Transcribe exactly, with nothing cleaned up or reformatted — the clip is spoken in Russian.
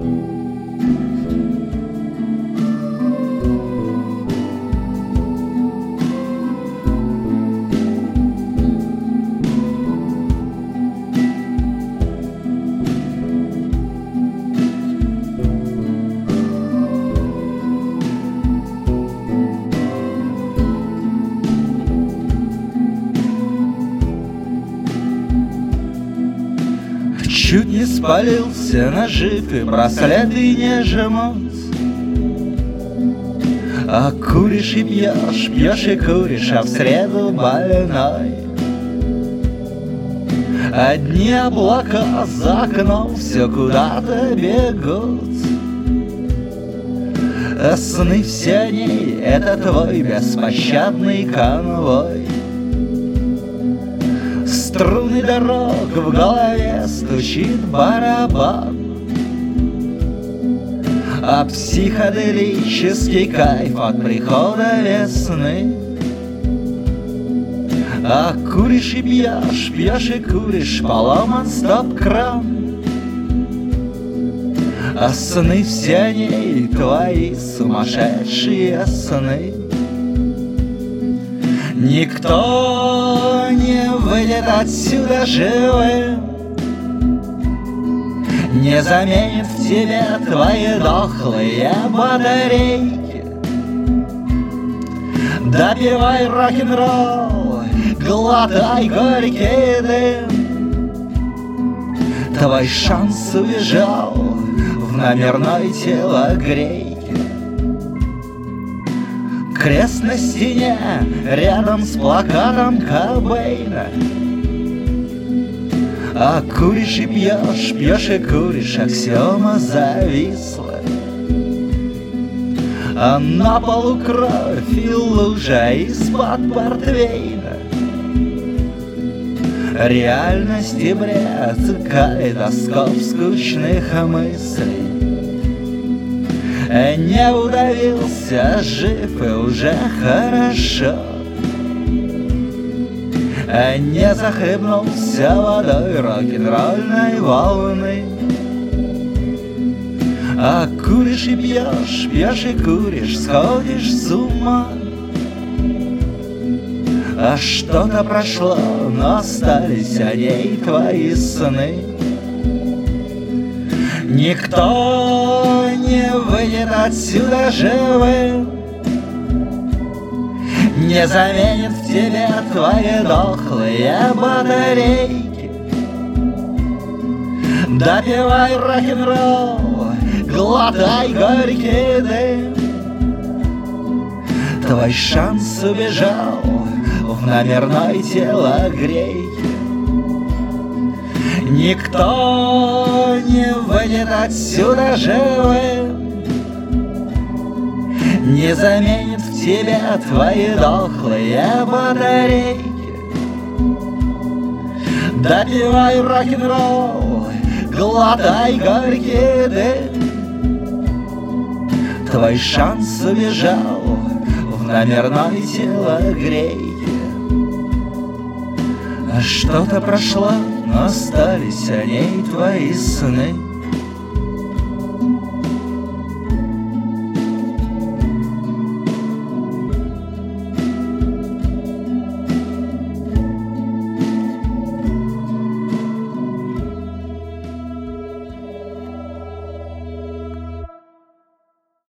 Чуть не спалился на джипе, браслеты не жмут. А куришь и пьешь, пьешь и куришь, а в среду больной. Одни облака за окном все куда-то бегут. А сны все они — это твой беспощадный конвой. Струны дорог в голове стучит барабан, а психоделический кайф от прихода весны. А куришь и пьешь, пьешь и куришь, поломан стоп-кран. А сны все они твои сумасшедшие сны. Никто не выйдет отсюда живым, не заменит в тебе твои дохлые батарейки. Допивай рок-н-ролл, глотай горький дым. Твой шанс убежал в номерной телогрейке. Крест на стене рядом с плакатом Кобейна. А куришь и пьешь, пьешь и куришь, аксиома зависла. А на полу кровь и лужа из-под портвейна. Реальность и бред, калейдоскоп скучных мыслей. Не удавился, жив и уже хорошо. Не захлебнулся водой рок-н-ролльной волны. А куришь и пьешь, пьешь и куришь, сходишь с ума. А что-то прошло, но остались о ней твои сны. Никто не выйдет отсюда живым, не заменит в тебе твои дохлые батарейки. Допивай рок-н-ролл, глотай горький дым. Твой шанс убежал в номерной телогрейке. Никто не выйдет отсюда живым, не заменит в тебе твои дохлые батарейки. Допивай рок-н-ролл, глотай горький дым. Твой шанс убежал в номерной телогрейке. А что-то прошло, но остались о ней твои сны.